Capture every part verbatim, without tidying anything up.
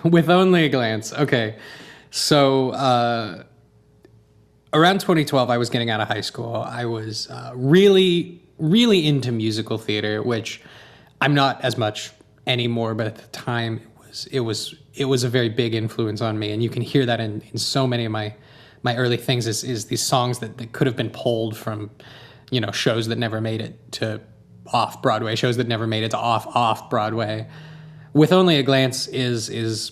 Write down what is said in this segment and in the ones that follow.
With only a glance. Okay. So uh, around twenty twelve, I was getting out of high school. I was uh, really, really into musical theater, which I'm not as much anymore, but at the time it was it was it was a very big influence on me. And you can hear that in, in so many of my my early things is, is these songs that, that could have been pulled from, you know, shows that never made it to off Broadway, shows that never made it to off off Broadway. With Only a Glance is is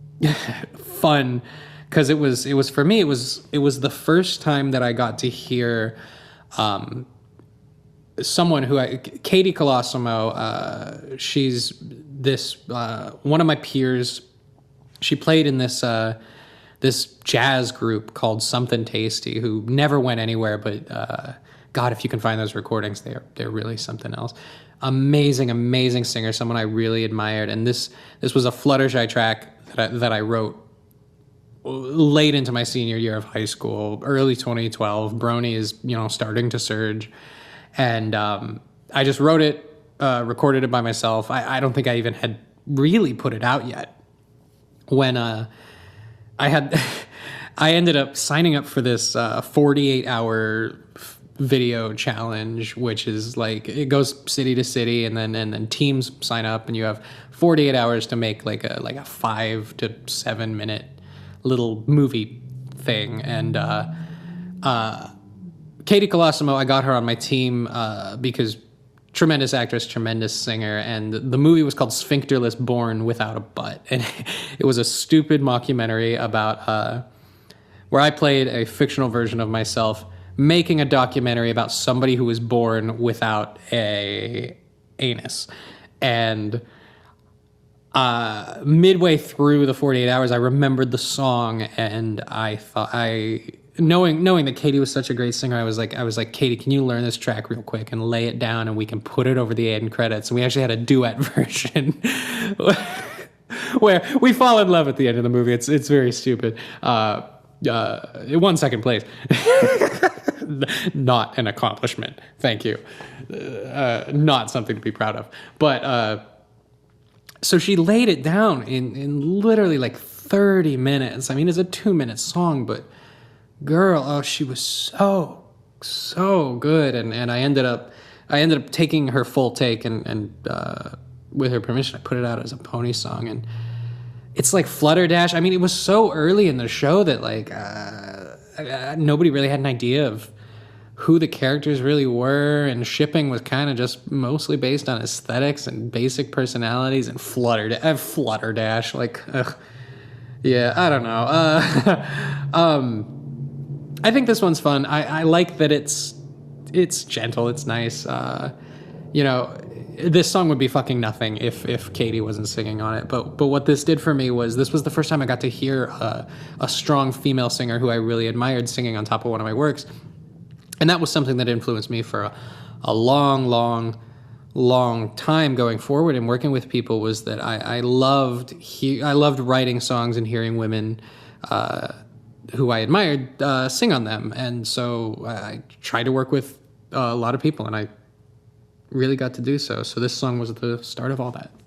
fun because it was it was for me it was it was the first time that I got to hear um, someone who I Katie Colosimo. Uh, she's this uh, one of my peers. She played in this uh, this jazz group called Something Tasty, who never went anywhere. But uh, God, if you can find those recordings, they're they're really something else. Amazing, amazing singer, someone I really admired. And this this was a Fluttershy track that I, that I wrote late into my senior year of high school, early twenty twelve. Brony is, you know, starting to surge. And um, I just wrote it, uh, recorded it by myself. I, I don't think I even had really put it out yet. When uh, I had, I ended up signing up for this uh, forty-eight hour video challenge, which is like it goes city to city, and then and then teams sign up, and you have forty-eight hours to make like a like a five to seven minute little movie thing. And uh, uh, Katie Colosimo, I got her on my team uh, because tremendous actress, tremendous singer, and the movie was called Sphincterless Born Without a Butt, and it was a stupid mockumentary about uh, where I played a fictional version of myself making a documentary about somebody who was born without a anus. And uh, midway through the forty-eight hours, I remembered the song, and I thought I knowing knowing that Katie was such a great singer, I was like I was like Katie, can you learn this track real quick and lay it down, and we can put it over the end credits. And we actually had a duet version where we fall in love at the end of the movie. It's it's very stupid. Uh, uh, it won second place. Not an accomplishment. Thank you. Uh, not something to be proud of. But uh, so she laid it down in, in literally like thirty minutes. I mean, it's a two minute song, but girl, oh, she was so, so good. And, and I ended up, I ended up taking her full take, and, and uh, with her permission, I put it out as a pony song. And it's like Flutterdash. I mean, it was so early in the show that like uh, uh, nobody really had an idea of who the characters really were, and shipping was kind of just mostly based on aesthetics and basic personalities. And Flutter, uh, Flutterdash, like, ugh. Yeah, I don't know. Uh, um, I think this one's fun. I, I like that it's it's gentle, it's nice. Uh, you know, this song would be fucking nothing if if Katie wasn't singing on it. But but what this did for me was this was the first time I got to hear a, a strong female singer who I really admired singing on top of one of my works. And that was something that influenced me for a, a long, long, long time going forward and working with people, was that I, I loved he, I loved writing songs and hearing women uh, who I admired uh, sing on them. And so I, I tried to work with uh, a lot of people, and I really got to do so. So this song was the start of all that.